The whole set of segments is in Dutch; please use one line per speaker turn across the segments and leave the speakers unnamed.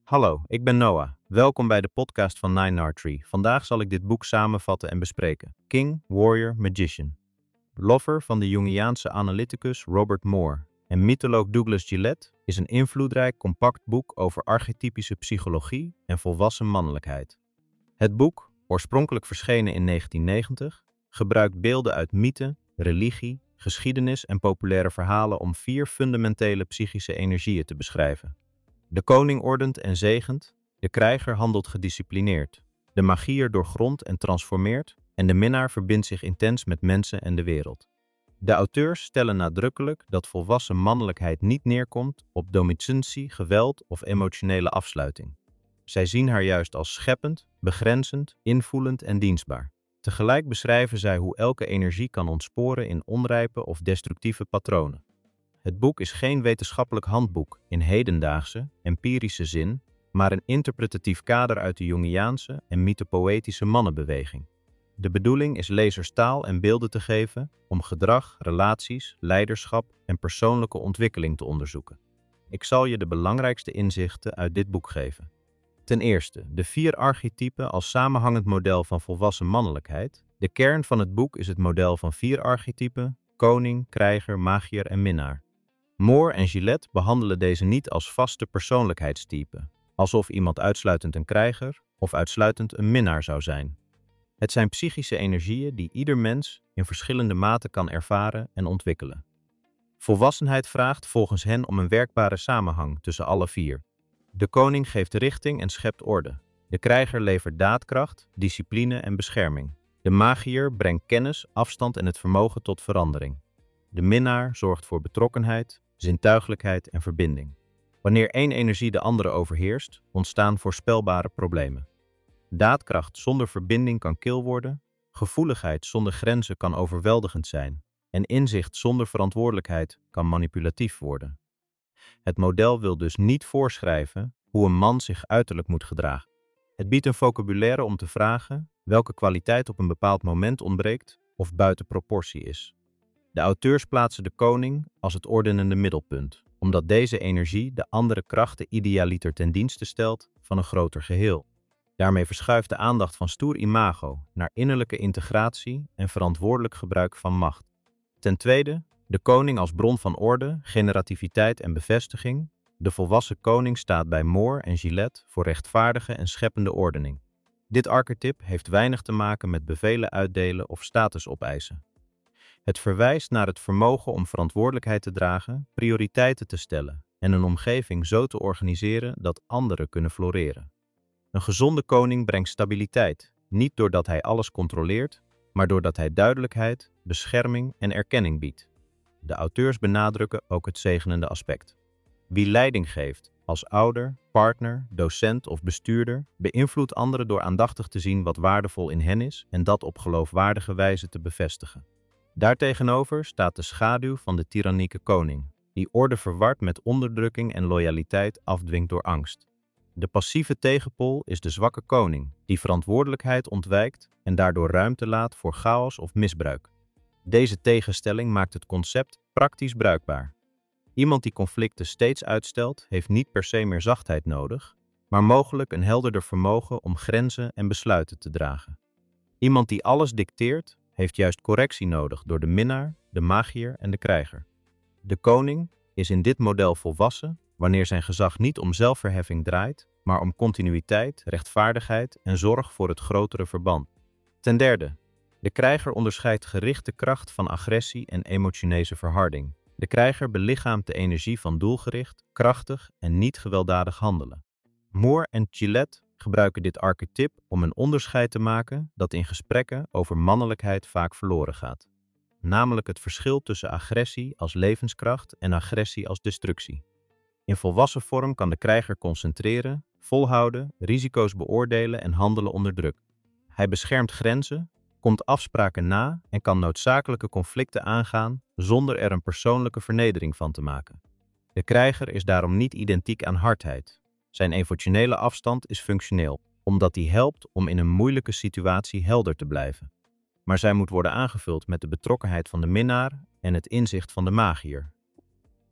Hallo, ik ben Noah. Welkom bij de podcast van Nine Art Tree. Vandaag zal ik dit boek samenvatten en bespreken. King, Warrior, Magician. Lover van de Jungiaanse analyticus Robert Moore en mytholoog Douglas Gillette is een invloedrijk, compact boek over archetypische psychologie en volwassen mannelijkheid. Het boek, oorspronkelijk verschenen in 1990, gebruikt beelden uit mythe, religie, geschiedenis en populaire verhalen om 4 fundamentele psychische energieën te beschrijven. De koning ordent en zegent, de krijger handelt gedisciplineerd, de magiër doorgrondt en transformeert en de minnaar verbindt zich intens met mensen en de wereld. De auteurs stellen nadrukkelijk dat volwassen mannelijkheid niet neerkomt op dominantie, geweld of emotionele afsluiting. Zij zien haar juist als scheppend, begrenzend, invoelend en dienstbaar. Tegelijk beschrijven zij hoe elke energie kan ontsporen in onrijpe of destructieve patronen. Het boek is geen wetenschappelijk handboek in hedendaagse, empirische zin, maar een interpretatief kader uit de Jungiaanse en mythopoëtische mannenbeweging. De bedoeling is lezers taal en beelden te geven om gedrag, relaties, leiderschap en persoonlijke ontwikkeling te onderzoeken. Ik zal je de belangrijkste inzichten uit dit boek geven. Ten eerste, de 4 archetypen als samenhangend model van volwassen mannelijkheid. De kern van het boek is het model van 4 archetypen: koning, krijger, magiër en minnaar. Moore en Gillette behandelen deze niet als vaste persoonlijkheidstypen, alsof iemand uitsluitend een krijger of uitsluitend een minnaar zou zijn. Het zijn psychische energieën die ieder mens in verschillende mate kan ervaren en ontwikkelen. Volwassenheid vraagt volgens hen om een werkbare samenhang tussen alle 4. De koning geeft richting en schept orde. De krijger levert daadkracht, discipline en bescherming. De magiër brengt kennis, afstand en het vermogen tot verandering. De minnaar zorgt voor betrokkenheid, zintuigelijkheid en verbinding. Wanneer één energie de andere overheerst, ontstaan voorspelbare problemen. Daadkracht zonder verbinding kan kil worden, gevoeligheid zonder grenzen kan overweldigend zijn en inzicht zonder verantwoordelijkheid kan manipulatief worden. Het model wil dus niet voorschrijven hoe een man zich uiterlijk moet gedragen. Het biedt een vocabulaire om te vragen welke kwaliteit op een bepaald moment ontbreekt of buiten proportie is. De auteurs plaatsen de koning als het ordenende middelpunt, omdat deze energie de andere krachten idealiter ten dienste stelt van een groter geheel. Daarmee verschuift de aandacht van stoer imago naar innerlijke integratie en verantwoordelijk gebruik van macht. Ten tweede, de koning als bron van orde, generativiteit en bevestiging. De volwassen koning staat bij Moore en Gillette voor rechtvaardige en scheppende ordening. Dit archetype heeft weinig te maken met bevelen uitdelen of status opeisen. Het verwijst naar het vermogen om verantwoordelijkheid te dragen, prioriteiten te stellen en een omgeving zo te organiseren dat anderen kunnen floreren. Een gezonde koning brengt stabiliteit, niet doordat hij alles controleert, maar doordat hij duidelijkheid, bescherming en erkenning biedt. De auteurs benadrukken ook het zegenende aspect. Wie leiding geeft, als ouder, partner, docent of bestuurder, beïnvloedt anderen door aandachtig te zien wat waardevol in hen is en dat op geloofwaardige wijze te bevestigen. Daartegenover staat de schaduw van de tirannieke koning, die orde verward met onderdrukking en loyaliteit afdwingt door angst. De passieve tegenpol is de zwakke koning, die verantwoordelijkheid ontwijkt en daardoor ruimte laat voor chaos of misbruik. Deze tegenstelling maakt het concept praktisch bruikbaar. Iemand die conflicten steeds uitstelt, heeft niet per se meer zachtheid nodig, maar mogelijk een helderder vermogen om grenzen en besluiten te dragen. Iemand die alles dicteert, heeft juist correctie nodig door de minnaar, de magiër en de krijger. De koning is in dit model volwassen wanneer zijn gezag niet om zelfverheffing draait, maar om continuïteit, rechtvaardigheid en zorg voor het grotere verband. Ten derde, de krijger onderscheidt gerichte kracht van agressie en emotionele verharding. De krijger belichaamt de energie van doelgericht, krachtig en niet gewelddadig handelen. Moore en Gillette gebruiken dit archetype om een onderscheid te maken dat in gesprekken over mannelijkheid vaak verloren gaat. Namelijk het verschil tussen agressie als levenskracht en agressie als destructie. In volwassen vorm kan de krijger concentreren, volhouden, risico's beoordelen en handelen onder druk. Hij beschermt grenzen, komt afspraken na en kan noodzakelijke conflicten aangaan zonder er een persoonlijke vernedering van te maken. De krijger is daarom niet identiek aan hardheid. Zijn emotionele afstand is functioneel, omdat die helpt om in een moeilijke situatie helder te blijven. Maar zij moet worden aangevuld met de betrokkenheid van de minnaar en het inzicht van de magiër.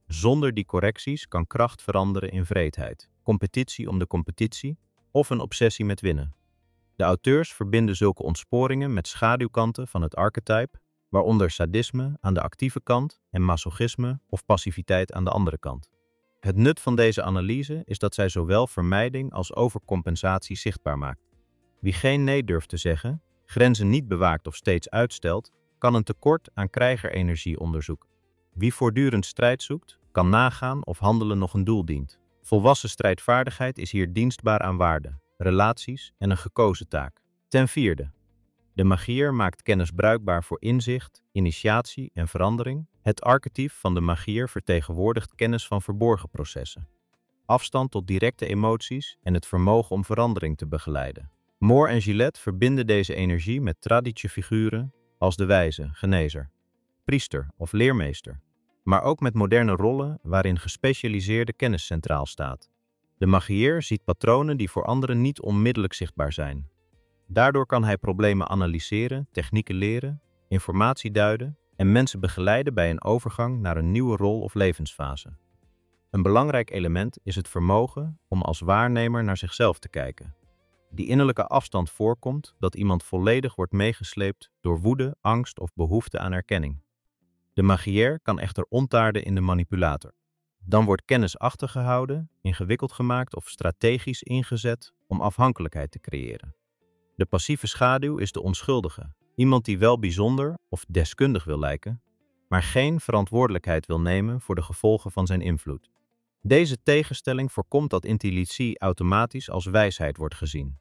Zonder die correcties kan kracht veranderen in wreedheid, competitie om de competitie of een obsessie met winnen. De auteurs verbinden zulke ontsporingen met schaduwkanten van het archetype, waaronder sadisme aan de actieve kant en masochisme of passiviteit aan de andere kant. Het nut van deze analyse is dat zij zowel vermijding als overcompensatie zichtbaar maakt. Wie geen nee durft te zeggen, grenzen niet bewaakt of steeds uitstelt, kan een tekort aan krijgerenergie onderzoeken. Wie voortdurend strijd zoekt, kan nagaan of handelen nog een doel dient. Volwassen strijdvaardigheid is hier dienstbaar aan waarden, relaties en een gekozen taak. Ten vierde, de magiër maakt kennis bruikbaar voor inzicht, initiatie en verandering. Het archetype van de magiër vertegenwoordigt kennis van verborgen processen, afstand tot directe emoties en het vermogen om verandering te begeleiden. Moore en Gillette verbinden deze energie met traditiefiguren als de wijze, genezer, priester of leermeester, maar ook met moderne rollen waarin gespecialiseerde kennis centraal staat. De magiër ziet patronen die voor anderen niet onmiddellijk zichtbaar zijn. Daardoor kan hij problemen analyseren, technieken leren, informatie duiden en mensen begeleiden bij een overgang naar een nieuwe rol of levensfase. Een belangrijk element is het vermogen om als waarnemer naar zichzelf te kijken. Die innerlijke afstand voorkomt dat iemand volledig wordt meegesleept door woede, angst of behoefte aan erkenning. De magiër kan echter ontaarden in de manipulator. Dan wordt kennis achtergehouden, ingewikkeld gemaakt of strategisch ingezet om afhankelijkheid te creëren. De passieve schaduw is de onschuldige, iemand die wel bijzonder of deskundig wil lijken, maar geen verantwoordelijkheid wil nemen voor de gevolgen van zijn invloed. Deze tegenstelling voorkomt dat intuïtie automatisch als wijsheid wordt gezien.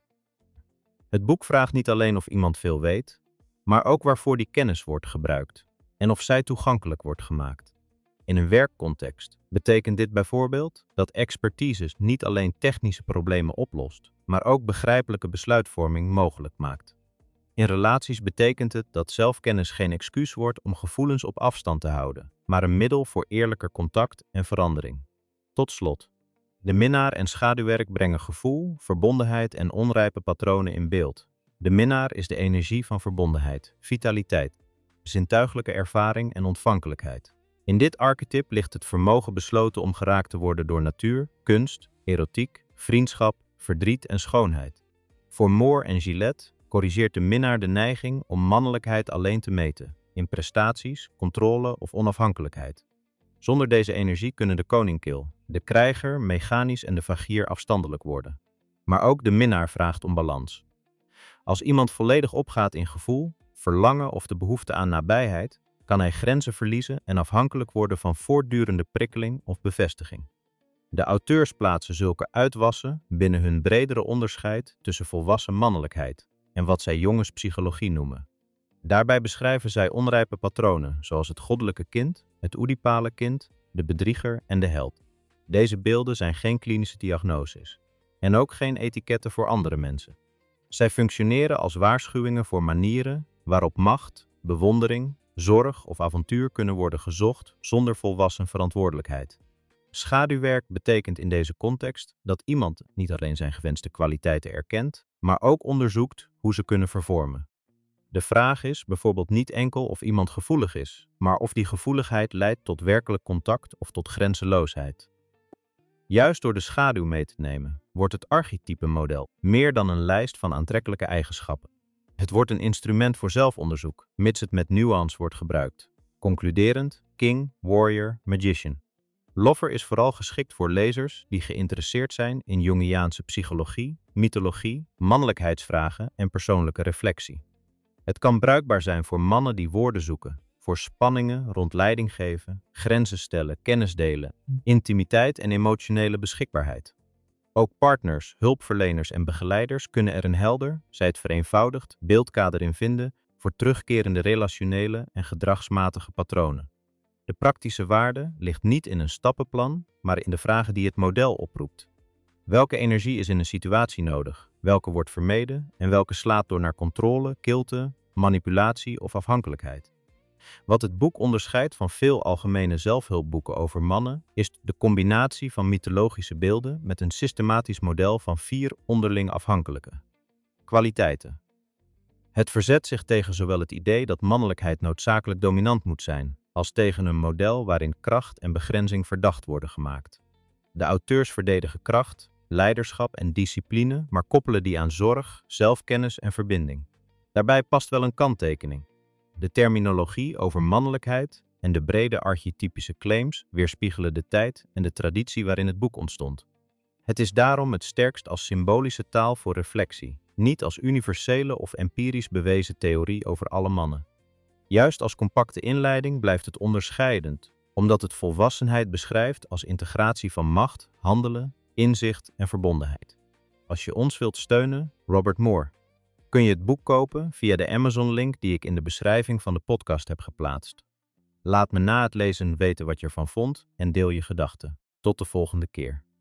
Het boek vraagt niet alleen of iemand veel weet, maar ook waarvoor die kennis wordt gebruikt en of zij toegankelijk wordt gemaakt. In een werkcontext betekent dit bijvoorbeeld dat expertise niet alleen technische problemen oplost, maar ook begrijpelijke besluitvorming mogelijk maakt. In relaties betekent het dat zelfkennis geen excuus wordt om gevoelens op afstand te houden, maar een middel voor eerlijker contact en verandering. Tot slot, de minnaar en schaduwwerk brengen gevoel, verbondenheid en onrijpe patronen in beeld. De minnaar is de energie van verbondenheid, vitaliteit, zintuiglijke ervaring en ontvankelijkheid. In dit archetype ligt het vermogen besloten om geraakt te worden door natuur, kunst, erotiek, vriendschap, verdriet en schoonheid. Voor Moore en Gillette corrigeert de minnaar de neiging om mannelijkheid alleen te meten, in prestaties, controle of onafhankelijkheid. Zonder deze energie kunnen de koninkil, de krijger, mechanisch en de vagier afstandelijk worden. Maar ook de minnaar vraagt om balans. Als iemand volledig opgaat in gevoel, verlangen of de behoefte aan nabijheid, kan hij grenzen verliezen en afhankelijk worden van voortdurende prikkeling of bevestiging. De auteurs plaatsen zulke uitwassen binnen hun bredere onderscheid tussen volwassen mannelijkheid en wat zij jongenspsychologie noemen. Daarbij beschrijven zij onrijpe patronen, zoals het goddelijke kind, het oedipale kind, de bedrieger en de held. Deze beelden zijn geen klinische diagnoses en ook geen etiketten voor andere mensen. Zij functioneren als waarschuwingen voor manieren waarop macht, bewondering, zorg of avontuur kunnen worden gezocht zonder volwassen verantwoordelijkheid. Schaduwwerk betekent in deze context dat iemand niet alleen zijn gewenste kwaliteiten erkent, maar ook onderzoekt hoe ze kunnen vervormen. De vraag is bijvoorbeeld niet enkel of iemand gevoelig is, maar of die gevoeligheid leidt tot werkelijk contact of tot grenzeloosheid. Juist door de schaduw mee te nemen, wordt het archetype-model meer dan een lijst van aantrekkelijke eigenschappen. Het wordt een instrument voor zelfonderzoek, mits het met nuance wordt gebruikt. Concluderend, king, warrior, magician. Lover is vooral geschikt voor lezers die geïnteresseerd zijn in Jungiaanse psychologie, mythologie, mannelijkheidsvragen en persoonlijke reflectie. Het kan bruikbaar zijn voor mannen die woorden zoeken, voor spanningen rond leiding geven, grenzen stellen, kennis delen, intimiteit en emotionele beschikbaarheid. Ook partners, hulpverleners en begeleiders kunnen er een helder, zij het vereenvoudigd, beeldkader in vinden voor terugkerende relationele en gedragsmatige patronen. De praktische waarde ligt niet in een stappenplan, maar in de vragen die het model oproept. Welke energie is in een situatie nodig? Welke wordt vermeden en welke slaat door naar controle, kilte, manipulatie of afhankelijkheid? Wat het boek onderscheidt van veel algemene zelfhulpboeken over mannen, is de combinatie van mythologische beelden met een systematisch model van 4 onderling afhankelijke kwaliteiten. Het verzet zich tegen zowel het idee dat mannelijkheid noodzakelijk dominant moet zijn, als tegen een model waarin kracht en begrenzing verdacht worden gemaakt. De auteurs verdedigen kracht, leiderschap en discipline, maar koppelen die aan zorg, zelfkennis en verbinding. Daarbij past wel een kanttekening. De terminologie over mannelijkheid en de brede archetypische claims weerspiegelen de tijd en de traditie waarin het boek ontstond. Het is daarom het sterkst als symbolische taal voor reflectie, niet als universele of empirisch bewezen theorie over alle mannen. Juist als compacte inleiding blijft het onderscheidend, omdat het volwassenheid beschrijft als integratie van macht, handelen, inzicht en verbondenheid. Als je ons wilt steunen, Robert Moore. Kun je het boek kopen via de Amazon-link die ik in de beschrijving van de podcast heb geplaatst. Laat me na het lezen weten wat je ervan vond en deel je gedachten. Tot de volgende keer.